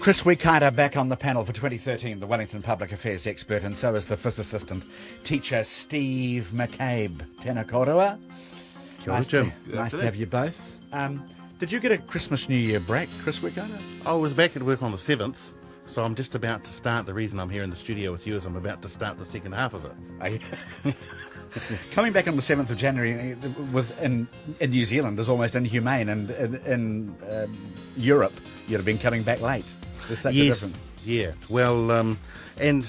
Chris Weikaida back on the panel for 2013, the Wellington Public Affairs expert, and so is the phys assistant teacher Steve McCabe. Tēnā kōrua. Kia ora, Jim. Nice to have you both. Did you get a Christmas New Year break, Chris Weikaida? I was back at work on the 7th, so I'm just about to start. The reason I'm here in the studio with you is I'm about to start the second half of it. Are you? Coming back on the 7th of January in New Zealand is almost inhumane, and in Europe you'd have been coming back late. There's such a difference. Yeah. Well, and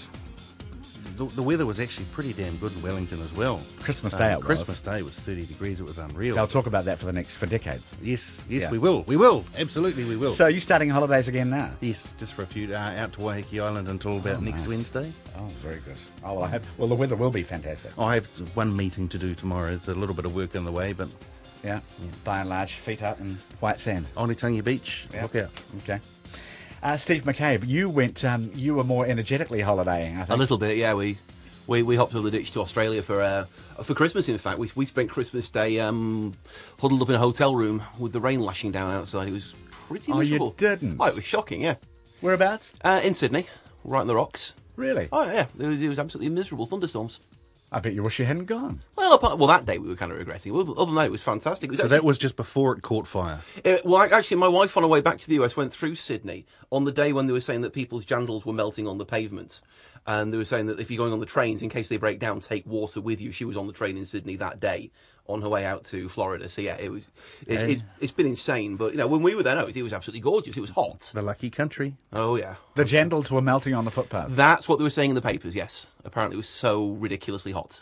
the weather was actually pretty damn good in Wellington as well. Christmas Day it was. Christmas Day was 30 degrees. It was unreal. They'll talk about that for decades. Yes, Yeah. we will. Absolutely, we will. So are you starting holidays again now? Yes, just for a few, out to Waiheke Island until about next nice. Wednesday. Oh, very good. Oh, well, the weather will be fantastic. I have one meeting to do tomorrow. It's a little bit of work in the way, but Yeah. By and large, feet up in white sand. Onetangi Beach, Yeah. look out. Okay. Steve McCabe, you went. You were more energetically holidaying, I think. A little bit, yeah. We hopped over the ditch to Australia for Christmas. In fact, we spent Christmas Day huddled up in a hotel room with the rain lashing down outside. It was pretty miserable. Oh, you didn't? Oh, it was shocking. Yeah. Whereabouts? In Sydney, right on the rocks. Really? Oh yeah, it was absolutely miserable. Thunderstorms. I bet you wish you hadn't gone. Well, that day we were kind of regretting. Other than that, it was fantastic. It was So that was just before it caught fire. Actually, my wife on her way back to the US went through Sydney on the day when they were saying that people's jandals were melting on the pavement. And they were saying that if you're going on the trains, in case they break down, take water with you. She was on the train in Sydney that day on her way out to Florida. So, yeah, it's been insane. But, when we were there, it was absolutely gorgeous. It was hot. The lucky country. Oh, yeah. The jandals were melting on the footpath. That's what they were saying in the papers, yes. Apparently it was so ridiculously hot.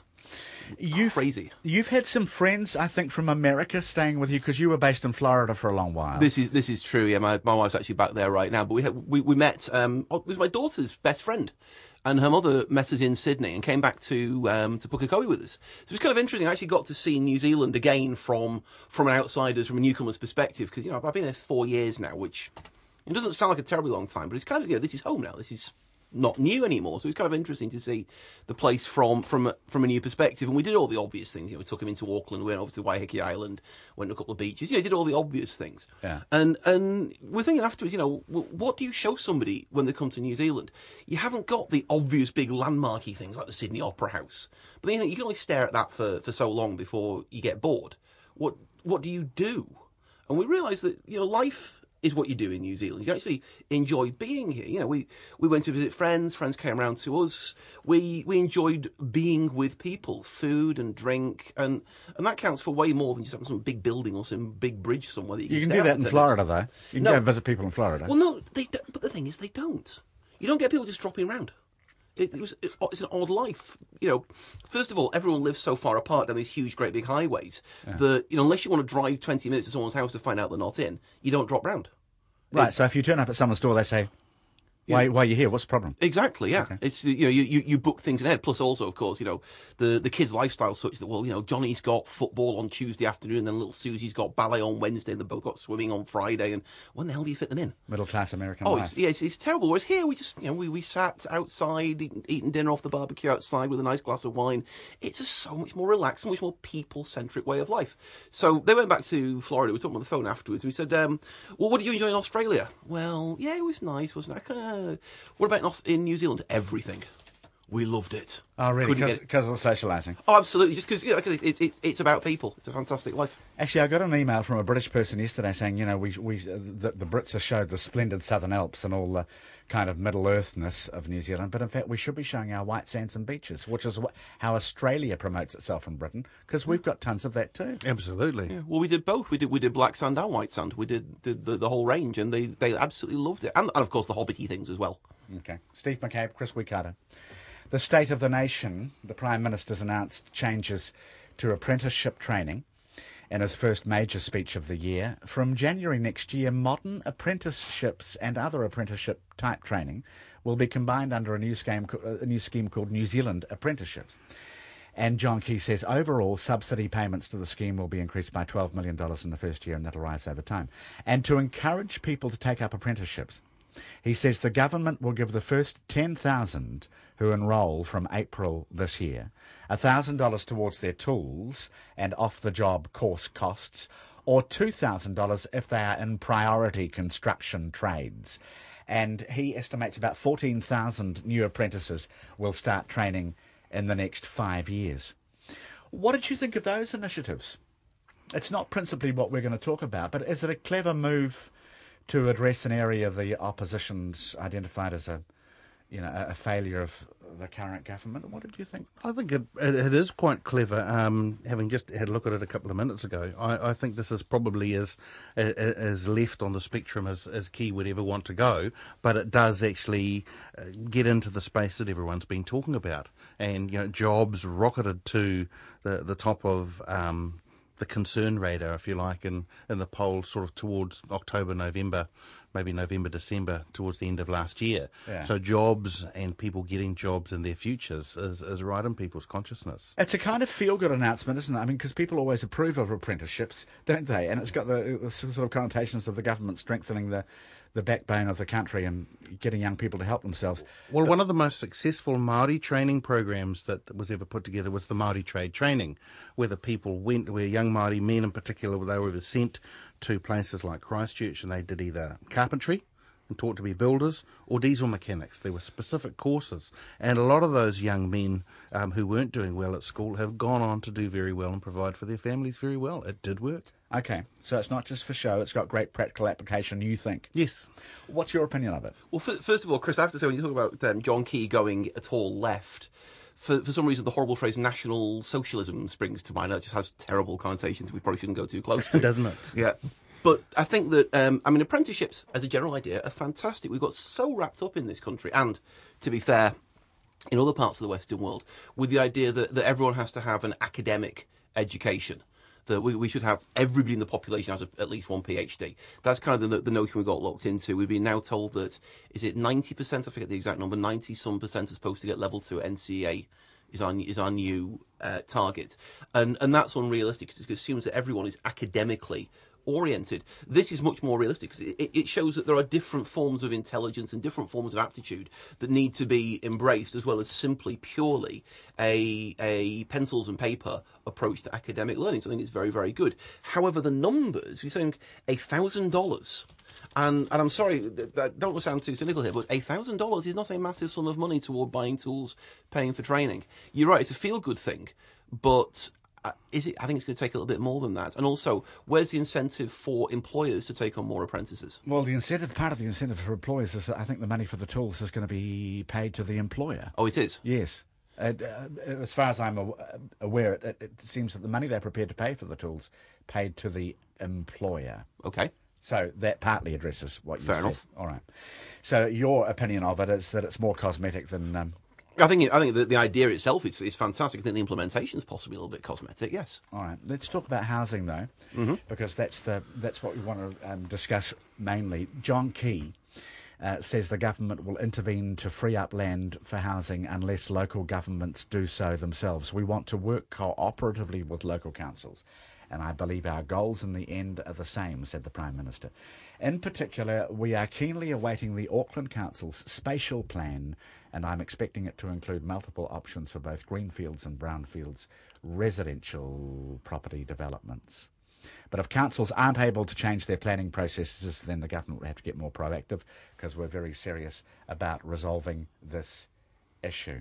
Crazy. You've had some friends, I think, from America staying with you because you were based in Florida for a long while. This is true. Yeah, my wife's actually back there right now. But we met. It was my daughter's best friend, and her mother met us in Sydney and came back to Pukekohe with us. So it was kind of interesting. I actually got to see New Zealand again from an outsider's, from a newcomer's perspective, because I've been there 4 years now, which it doesn't sound like a terribly long time, but it's kind of this is home now. This is not new anymore, so it's kind of interesting to see the place from a new perspective. And we did all the obvious things. We took him into Auckland, we went over to Waiheke Island, went to a couple of beaches. Did all the obvious things. Yeah. And we're thinking afterwards, what do you show somebody when they come to New Zealand? You haven't got the obvious big landmarky things like the Sydney Opera House, but then you think you can only stare at that for so long before you get bored. What do you do? And we realised that life is what you do in New Zealand. You actually enjoy being here. We went to visit friends came around to us. We enjoyed being with people, food and drink, and that counts for way more than just having some big building or some big bridge somewhere that you can stare do that at in for 10 Florida, minutes. though. You can No. go and visit people in Florida. Well, no, they don't, but the thing is, they don't. You don't get people just dropping around. It's an odd life. First of all, everyone lives so far apart down these huge, great big highways that unless you want to drive 20 minutes to someone's house to find out they're not in, you don't drop round. Right, so if you turn up at someone's door, they say, why are you here? What's the problem? Exactly, yeah. Okay. It's you book things ahead. Plus, also, of course, the kids' lifestyle is such that Johnny's got football on Tuesday afternoon, then little Susie's got ballet on Wednesday, and they've both got swimming on Friday. And when the hell do you fit them in? Middle class American Oh, life. it's terrible. Whereas here, we just we sat outside eating dinner off the barbecue outside with a nice glass of wine. It's just so much more relaxed, so much more people-centric way of life. So they went back to Florida. We talked on the phone afterwards. We said, well, what did you enjoy in Australia? Well, yeah, it was nice, wasn't it? What about in New Zealand? Everything. We loved it. Oh, really? Couldn't Because of socialising? Oh, absolutely. Just because it's about people. It's a fantastic life. Actually, I got an email from a British person yesterday saying, the Brits are showed the splendid Southern Alps and all the kind of Middle-earthness of New Zealand, but in fact we should be showing our white sands and beaches, which is how Australia promotes itself in Britain, because we've got tons of that too. Absolutely. Yeah. Well, we did both. We did black sand and white sand. We did the whole range, and they absolutely loved it. And of course the hobbity things as well. Okay. Steve McCabe, Chris Weikaida. The State of the Nation, the Prime Minister's announced changes to apprenticeship training in his first major speech of the year. From January next year, modern apprenticeships and other apprenticeship-type training will be combined under a new scheme called New Zealand Apprenticeships. And John Key says overall subsidy payments to the scheme will be increased by $12 million in the first year, and that'll rise over time. And to encourage people to take up apprenticeships, he says the government will give the first 10,000 who enrol from April this year $1,000 towards their tools and off-the-job course costs, or $2,000 if they are in priority construction trades. and he estimates about 14,000 new apprentices will start training in the next 5 years. What did you think of those initiatives? It's not principally what we're going to talk about, but is it a clever move to address an area the opposition's identified as a failure of the current government? What did you think? I think it is quite clever. Having just had a look at it a couple of minutes ago, I think this is probably as left on the spectrum as Key would ever want to go, but it does actually get into the space that everyone's been talking about. And jobs rocketed to the top of the concern radar, if you like, in the polls sort of towards October, November, maybe November, December, towards the end of last year. Yeah. So jobs and people getting jobs in their futures is right in people's consciousness. It's a kind of feel-good announcement, isn't it? I mean, because people always approve of apprenticeships, don't they? And it's got the sort of connotations of the government strengthening the backbone of the country and getting young people to help themselves. Well, one of the most successful Māori training programs that was ever put together was the Māori Trade Training, where the people went, where young Māori men in particular, they were sent to places like Christchurch, and they did either carpentry and taught to be builders or diesel mechanics. There were specific courses, and a lot of those young men who weren't doing well at school have gone on to do very well and provide for their families very well. It did work. Okay, so it's not just for show, it's got great practical application, you think? Yes. What's your opinion of it? Well, first of all, Chris, I have to say, when you talk about John Key going at all left, for some reason the horrible phrase National Socialism springs to mind. That just has terrible connotations we probably shouldn't go too close to. Doesn't it? Yeah. But I think that, apprenticeships, as a general idea, are fantastic. We've got so wrapped up in this country, and, to be fair, in other parts of the Western world, with the idea that everyone has to have an academic education. That we should have everybody in the population has at least one PhD. That's kind of the notion we got locked into. We've been now told that, is it 90%? I forget the exact number. 90-some% are supposed to get level 2 NCEA is our new target, and that's unrealistic because it assumes that everyone is academically oriented. This is much more realistic because it shows that there are different forms of intelligence and different forms of aptitude that need to be embraced, as well as simply purely a pencils and paper approach to academic learning. So I think it's very, very good. However, the numbers, we're saying $1,000. And I'm sorry, don't want to sound too cynical here, but $1,000 is not a massive sum of money toward buying tools, paying for training. You're right, it's a feel-good thing, but is it? I think it's going to take a little bit more than that. And also, where's the incentive for employers to take on more apprentices? Well, part of the incentive for employers is that I think the money for the tools is going to be paid to the employer. Oh, it is? Yes. As far as I'm aware, it seems that the money they're prepared to pay for the tools paid to the employer. Okay. So that partly addresses what you said. Fair enough. All right. So your opinion of it is that it's more cosmetic than... I think the idea itself is fantastic. I think the implementation is possibly a little bit cosmetic, yes. All right. Let's talk about housing, though, because that's what we want to discuss mainly. John Key says the government will intervene to free up land for housing unless local governments do so themselves. We want to work cooperatively with local councils, and I believe our goals in the end are the same, said the Prime Minister. In particular, we are keenly awaiting the Auckland Council's spatial plan, and I'm expecting it to include multiple options for both greenfields and brownfields residential property developments. But if councils aren't able to change their planning processes, then the government will have to get more proactive, because we're very serious about resolving this issue.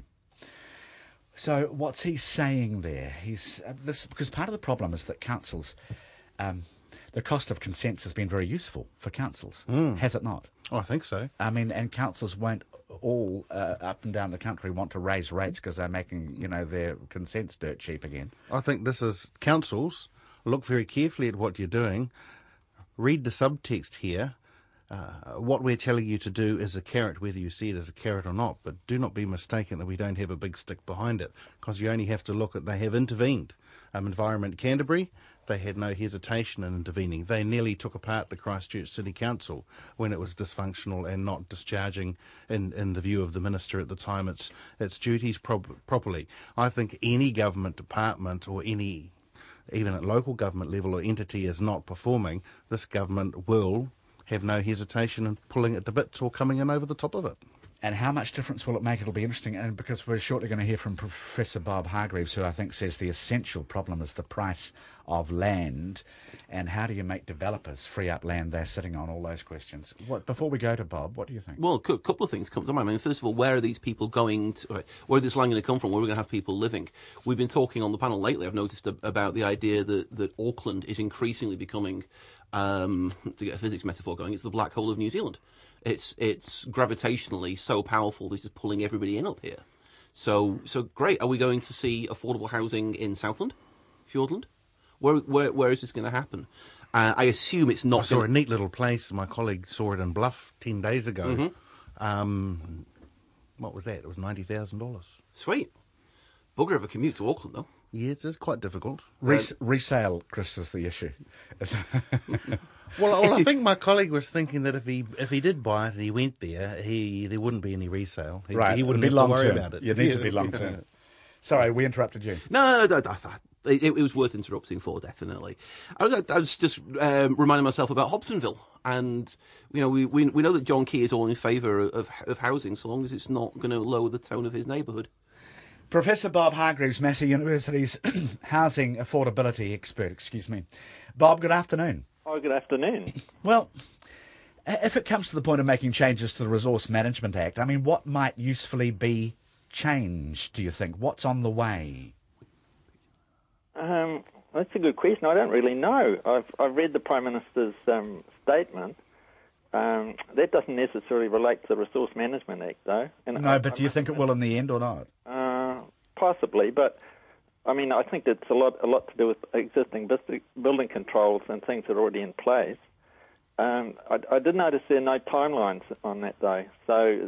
So what's he saying there? Because part of the problem is that councils, the cost of consents has been very useful for councils, has it not? Oh, I think so. I mean, and councils won't all up and down the country want to raise rates because they're making, their consents dirt cheap again. I think this is councils. Look very carefully at what you're doing. Read the subtext here. What we're telling you to do is a carrot, whether you see it as a carrot or not. But do not be mistaken that we don't have a big stick behind it, because you only have to look at they have intervened. Environment Canterbury, they had no hesitation in intervening. They nearly took apart the Christchurch City Council when it was dysfunctional and not discharging, in the view of the minister at the time, its duties properly. I think any government department or even at local government level or entity is not performing, this government will have no hesitation in pulling it to bits or coming in over the top of it. And how much difference will it make? It'll be interesting, and because we're shortly going to hear from Professor Bob Hargreaves, who I think says the essential problem is the price of land, and how do you make developers free up land they're sitting on, all those questions. Before we go to Bob, what do you think? Well, a couple of things come to mind. I mean, first of all, where are these people going to, where is this land going to come from? Where are we going to have people living? We've been talking on the panel lately, I've noticed, about the idea that Auckland is increasingly becoming, to get a physics metaphor going, it's the black hole of New Zealand. It's gravitationally so powerful that it's just pulling everybody in up here. So great. Are we going to see affordable housing in Southland, Fiordland? Where is this going to happen? I assume it's not. I saw a neat little place. My colleague saw it in Bluff 10 days ago. Mm-hmm. What was that? It was $90,000. Sweet. Bugger of a commute to Auckland, though. Yes, it's quite difficult. Resale, Chris, is the issue. Well, I think my colleague was thinking that if he did buy it and he went there, there wouldn't be any resale. He wouldn't have to worry about it. You need to be long term. Sorry, we interrupted you. No. It was worth interrupting for, definitely. I was just reminding myself about Hobsonville, and we know that John Key is all in favour of housing, so long as it's not going to lower the tone of his neighbourhood. Professor Bob Hargreaves, Massey University's housing affordability expert. Bob, good afternoon. Oh, good afternoon. Well, if it comes to the point of making changes to the Resource Management Act, I mean, what might usefully be changed, do you think? What's on the way? That's a good question. I don't really know. I've read the Prime Minister's statement. That doesn't necessarily relate to the Resource Management Act, though. But do you think it will in the end or not? Possibly, but I mean, I think it's a lot to do with existing building controls and things that are already in place. I did notice there are no timelines on that, though. So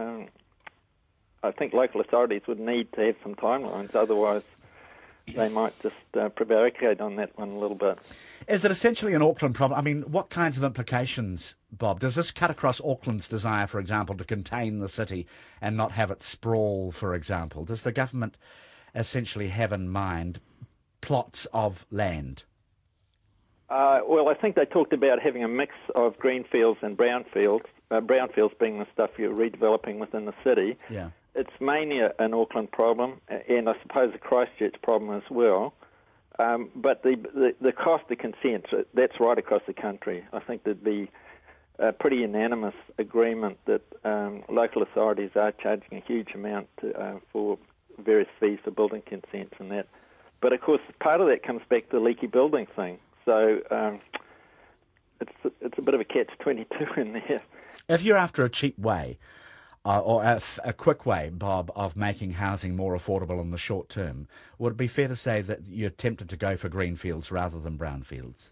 I think local authorities would need to have some timelines, otherwise they might just prevaricate on that one a little bit. Is it essentially an Auckland problem? I mean, what kinds of implications, Bob? Does this cut across Auckland's desire, for example, to contain the city and not have it sprawl, for example? Does the government essentially have in mind plots of land? Well, I think they talked about having a mix of greenfields and brownfields, brownfields being the stuff you're redeveloping within the city. Yeah. It's mainly an Auckland problem, and I suppose a Christchurch problem as well. But the cost of consent, that's right across the country. I think there'd be a pretty unanimous agreement that local authorities are charging a huge amount for various fees for building consents and that. But of course, part of that comes back to the leaky building thing. So it's a bit of a catch-22 in there. If you're after a cheap way, or a quick way, Bob, of making housing more affordable in the short term, would it be fair to say that you're tempted to go for greenfields rather than brownfields?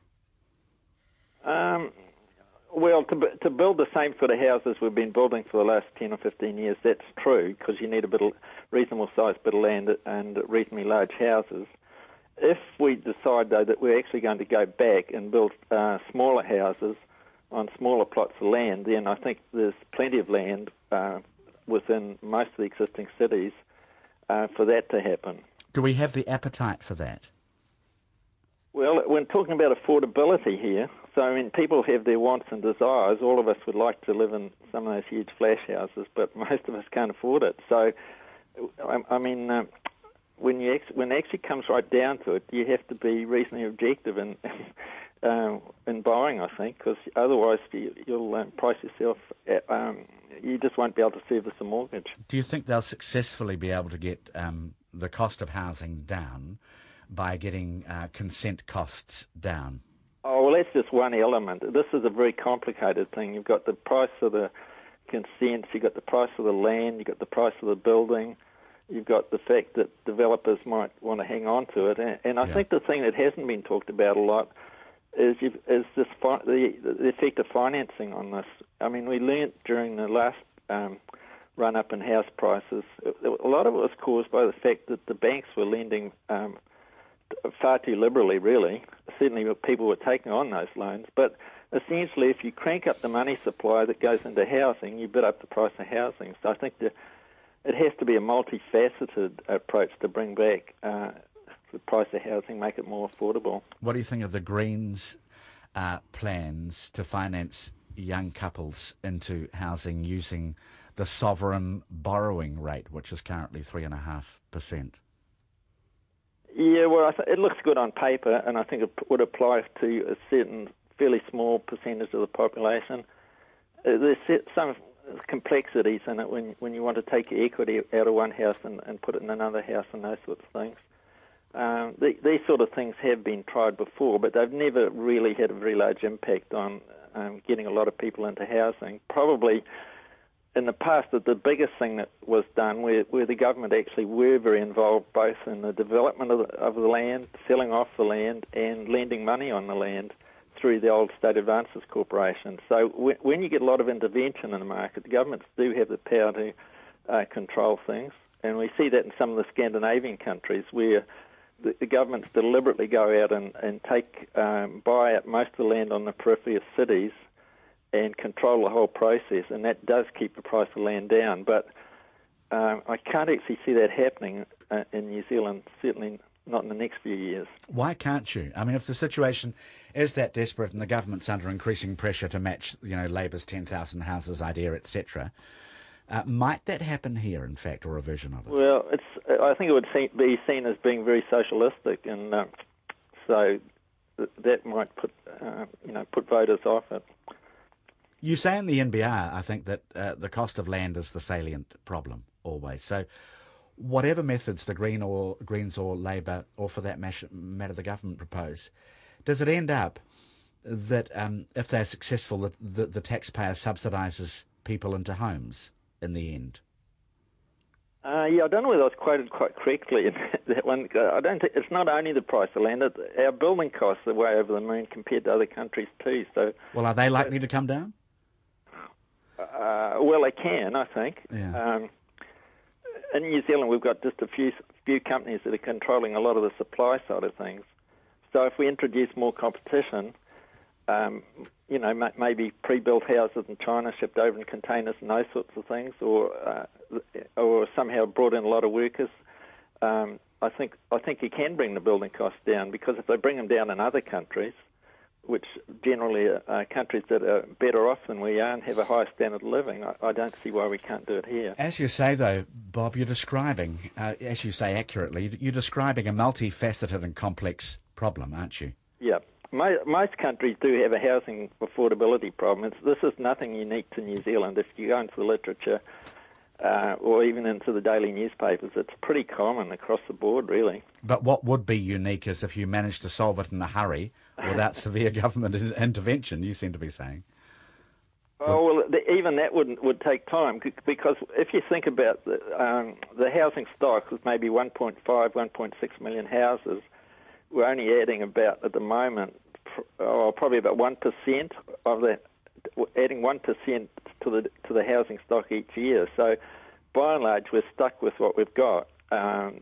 Well, to build the same sort of houses we've been building for the last 10 or 15 years, that's true, because you need a reasonable sized bit of land and reasonably large houses. If we decide, though, that we're actually going to go back and build smaller houses on smaller plots of land, then I think there's plenty of land within most of the existing cities for that to happen. Do we have the appetite for that? Well, we're talking about affordability here. So, I mean, people have their wants and desires. All of us would like to live in some of those huge flash houses, but most of us can't afford it. So, I mean, when it actually comes right down to it, you have to be reasonably objective in buying, I think, because otherwise you'll price yourself. You just won't be able to service a mortgage. Do you think they'll successfully be able to get the cost of housing down by getting consent costs down? Oh, well, that's just one element. This is a very complicated thing. You've got the price of the consents, you've got the price of the land, you've got the price of the building, you've got the fact that developers might want to hang on to it. And I think the thing that hasn't been talked about a lot is the effect of financing on this. I mean, we learnt during the last run-up in house prices, a lot of it was caused by the fact that the banks were lending far too liberally, really. Certainly people were taking on those loans. But essentially, if you crank up the money supply that goes into housing, you bid up the price of housing. So I think that it has to be a multifaceted approach to bring back the price of housing, make it more affordable. What do you think of the Greens' plans to finance young couples into housing using the sovereign borrowing rate, which is currently 3.5%? Yeah, well, it looks good on paper, and I think it would apply to a certain fairly small percentage of the population. There's some complexities in it when you want to take your equity out of one house and put it in another house and those sorts of things. These sort of things have been tried before, but they've never really had a very large impact on getting a lot of people into housing. Probably in the past, the biggest thing that was done where the government actually were very involved both in the development of the land, selling off the land, and lending money on the land through the old State Advances Corporation. So when you get a lot of intervention in the market, the governments do have the power to control things. And we see that in some of the Scandinavian countries where the governments deliberately go out and buy out most of the land on the periphery of cities and control the whole process, and that does keep the price of land down. But I can't actually see that happening in New Zealand, certainly not in the next few years. Why can't you? I mean, if the situation is that desperate and the government's under increasing pressure to match, Labour's 10,000 houses idea, etc., might that happen here, in fact, or a version of it? Well, I think it would be seen as being very socialistic, and so that might put voters off it. You say in the NBR, I think, that the cost of land is the salient problem always. So whatever methods the Greens or Labour, or for that matter the government propose, does it end up that if they're successful, the taxpayer subsidises people into homes in the end? Yeah, I don't know whether I was quoted quite correctly in that one. I don't think it's not only the price of land. Our building costs are way over the moon compared to other countries too. So, well, are they likely to come down? Well, they can, I think. Yeah. In New Zealand, we've got just a few companies that are controlling a lot of the supply side of things. So if we introduce more competition, maybe pre-built houses in China shipped over in containers and those sorts of things, or somehow brought in a lot of workers, I think you can bring the building costs down, because if they bring them down in other countries, which generally are countries that are better off than we are and have a higher standard of living, I don't see why we can't do it here. As you say, though, Bob, you're describing, as you say accurately, you're describing a multifaceted and complex problem, aren't you? Yeah. Most countries do have a housing affordability problem. This is nothing unique to New Zealand. If you go into the literature or even into the daily newspapers, it's pretty common across the board, really. But what would be unique is if you managed to solve it in a hurry without severe government intervention, you seem to be saying. Oh, well, even that would take time, because if you think about the housing stock was maybe 1.5, 1.6 million houses, we're only adding about, at the moment, probably about 1% of that, adding 1% to the housing stock each year. So, by and large, we're stuck with what we've got, and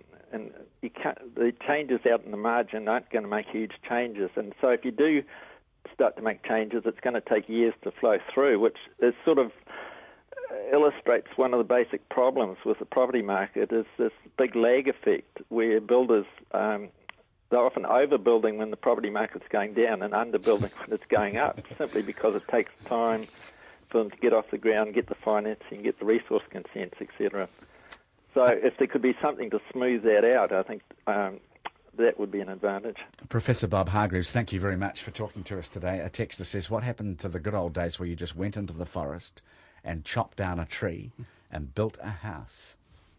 the changes out in the margin aren't going to make huge changes. And so, if you do start to make changes, it's going to take years to flow through, which is sort of illustrates one of the basic problems with the property market, is this big lag effect where builders they're often overbuilding when the property market's going down and underbuilding when it's going up, simply because it takes time for them to get off the ground, get the financing, get the resource consents, etc. So if there could be something to smooth that out, I think that would be an advantage. Professor Bob Hargreaves, thank you very much for talking to us today. A texter says, what happened to the good old days where you just went into the forest and chopped down a tree and built a house?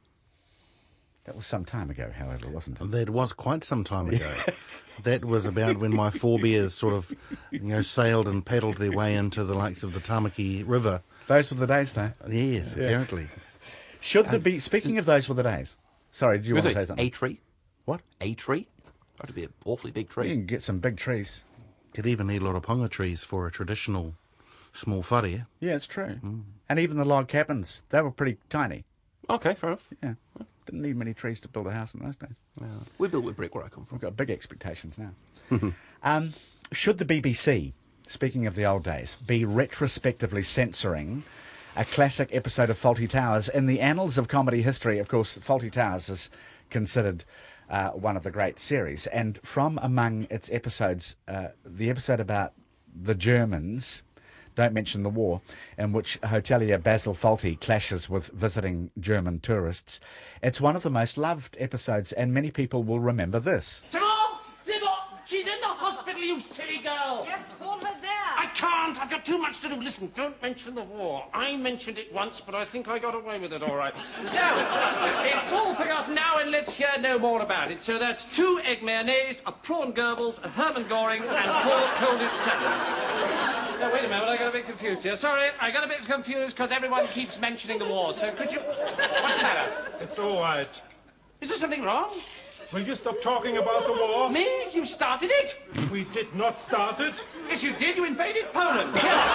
That was some time ago, however, wasn't it? That was quite some time ago. That was about when my forebears sort of, sailed and paddled their way into the likes of the Tamaki River. Those were the days, though. Yes, yeah. Apparently. Should there be, speaking of those were the days, sorry, did you want to say something? A tree? What? A tree? That would be an awfully big tree. You can get some big trees. Could even need a lot of ponga trees for a traditional small whare. Yeah, it's true. And even the log cabins, they were pretty tiny. Okay, fair enough. Yeah. Didn't need many trees to build a house in those days. We built with brick where I come from. We've got big expectations now. Should the BBC, speaking of the old days, be retrospectively censoring a classic episode of Fawlty Towers? In the annals of comedy history, of course, Fawlty Towers is considered one of the great series. And from among its episodes, the episode about the Germans Don't Mention the War, in which hotelier Basil Fawlty clashes with visiting German tourists. It's one of the most loved episodes, and many people will remember this. Sybil! Sybil! She's in the hospital, you silly girl! Yes, hold her there. I can't! I've got too much to do. Listen, don't mention the war. I mentioned it once, but I think I got away with it all right. So, it's all forgotten now, and let's hear no more about it. So that's 2 egg mayonnaise, a prawn Goebbels, a Hermann Goring, and 4 colded salads. No, wait a moment, I got a bit confused here. Sorry, I got a bit confused because everyone keeps mentioning the war. So could you... What's the matter? It's all right. Is there something wrong? Will you stop talking about the war? Me? You started it? We did not start it. Yes, you did. You invaded Poland.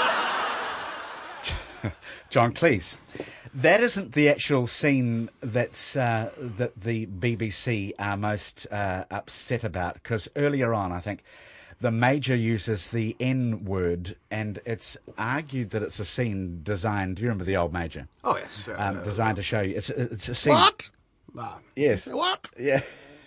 John Cleese. That isn't the actual scene that's that the BBC are most upset about, because earlier on, I think, the Major uses the N-word, and it's argued that it's a scene designed... Do you remember the old Major? Oh, yes. Designed to show you... It's a scene... What? Yes. What? Yeah.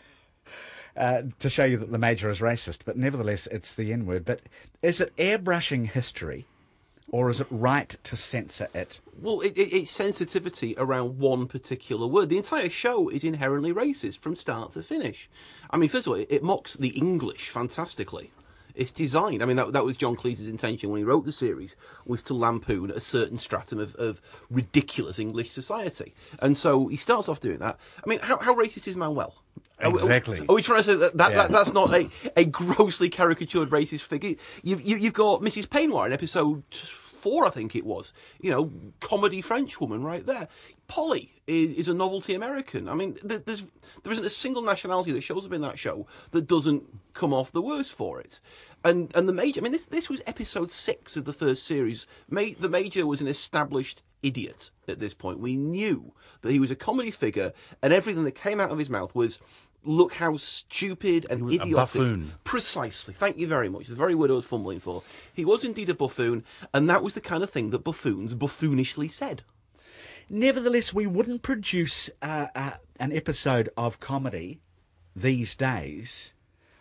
To show you that the Major is racist, but nevertheless, it's the N-word. But is it airbrushing history, or is it right to censor it? Well, it's sensitivity around one particular word. The entire show is inherently racist from start to finish. I mean, first of all, it mocks the English fantastically. It's designed, I mean, that was John Cleese's intention when he wrote the series, was to lampoon a certain stratum of ridiculous English society. And so he starts off doing that. I mean, how racist is Manuel? Exactly. Are we trying to say that's not a grossly caricatured racist figure? You've got Mrs. Painoir in episode 4, I think it was. You know, comedy French woman right there. Polly is a novelty American. I mean, there isn't a single nationality that shows up in that show that doesn't come off the worst for it. And the Major, I mean, this was episode 6 of the first series. The Major was an established idiot at this point. We knew that he was a comedy figure, and everything that came out of his mouth was, look how stupid and idiotic. A buffoon. Precisely. Thank you very much. The very word I was fumbling for. He was indeed a buffoon, and that was the kind of thing that buffoons buffoonishly said. Nevertheless, we wouldn't produce an episode of comedy these days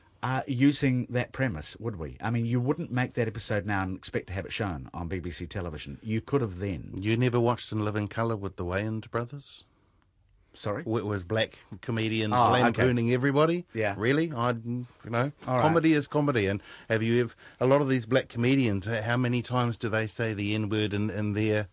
using that premise, would we? I mean, you wouldn't make that episode now and expect to have it shown on BBC television. You could have then. You never watched In Living Colour with the Wayans brothers? Sorry? It was black comedians Oh, okay. lampooning everybody. Yeah. Really? All right. Comedy is comedy. And have you ever, a lot of these black comedians, how many times do they say the N-word in their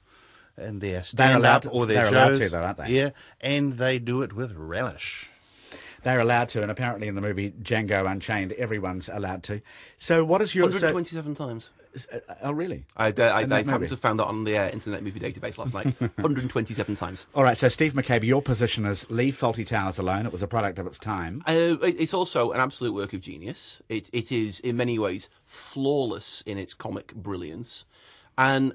stand-up or their they're shows? allowed to, though, aren't they? Yeah, and they do it with relish. They're allowed to, and apparently in the movie Django Unchained, everyone's allowed to. So what is your... 127 times. Oh, really? I In that happened movie? to found that on the Internet Movie Database last night. 127 times. All right, so Steve McCabe, your position is leave Fawlty Towers alone. It was a product of its time. It's also an absolute work of genius. It is in many ways flawless in its comic brilliance, and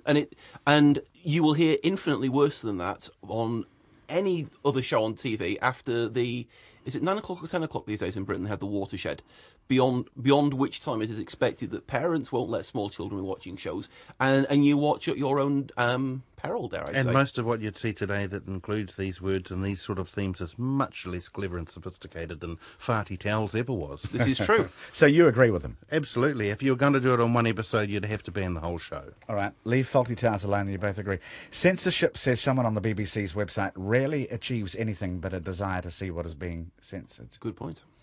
you will hear infinitely worse than that on any other show on TV after the... Is it 9 o'clock or 10 o'clock these days in Britain? They have the watershed, beyond which time it is expected that parents won't let small children be watching shows, and you watch at your own peril, dare I say. And most of what you'd see today that includes these words and these sort of themes is much less clever and sophisticated than Farty Towels ever was. This is true. So you agree with them? Absolutely. If you were going to do it on one episode, you'd have to ban the whole show. All right, leave Fawlty Towers alone, and you both agree. Censorship, says someone on the BBC's website, rarely achieves anything but a desire to see what is being censored. Good point.